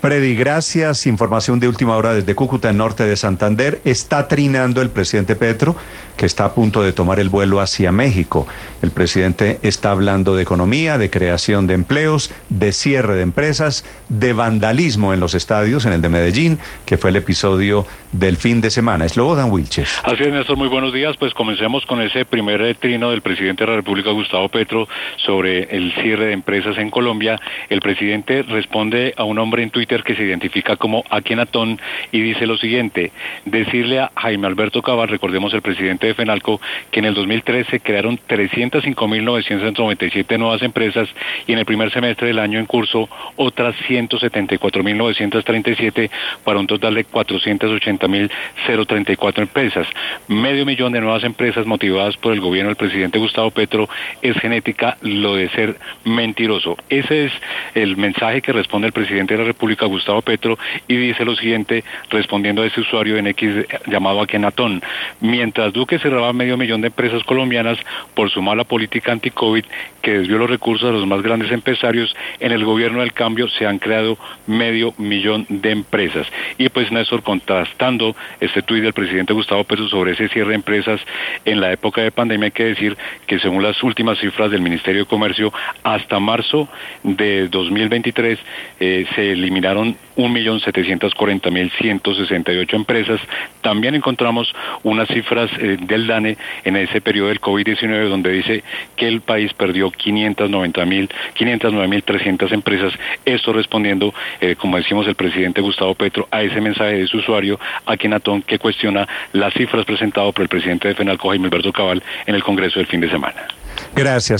Freddy, gracias. Información de última hora desde Cúcuta, en norte de Santander. Está trinando el presidente Petro, que está a punto de tomar el vuelo hacia México. El presidente está hablando de economía, de creación de empleos, de cierre de empresas, de vandalismo en los estadios, en el de Medellín, que fue el episodio del fin de semana. Slobodan Wilches. Así es, Néstor, muy buenos días. Pues comencemos con ese primer trino del presidente de la República, Gustavo Petro, sobre el cierre de empresas en Colombia. El presidente responde a un hombre en Twitter que se identifica como Akenatón y dice lo siguiente: decirle a Jaime Alberto Cabal, recordemos el presidente de FENALCO, que en el 2013 crearon 305.997 nuevas empresas y en el primer semestre del año en curso otras 174.937 para un total de 480.034 empresas. Medio millón de nuevas empresas motivadas por el gobierno del presidente Gustavo Petro. Es genética lo de ser mentiroso. Ese es el mensaje que responde el presidente de la República, Gustavo Petro, y dice lo siguiente, respondiendo a ese usuario en X llamado Akenatón: mientras Duque cerraba medio millón de empresas colombianas por su mala política anti-COVID que desvió los recursos a los más grandes empresarios, en el gobierno del cambio se han creado medio millón de empresas. Y pues, Néstor, contrastando este tuit del presidente Gustavo Petro sobre ese cierre de empresas en la época de pandemia, hay que decir que según las últimas cifras del Ministerio de Comercio, hasta marzo de 2023 se eliminaron 1.740.168 empresas. También encontramos unas cifras del DANE en ese periodo del COVID-19, donde dice que el país perdió 509.300 empresas. Esto respondiendo, como decimos, el presidente Gustavo Petro a ese mensaje de su usuario Akenatón, que cuestiona las cifras presentadas por el presidente de FENALCO, Jaime Alberto Cabal, en el Congreso del fin de semana. Gracias.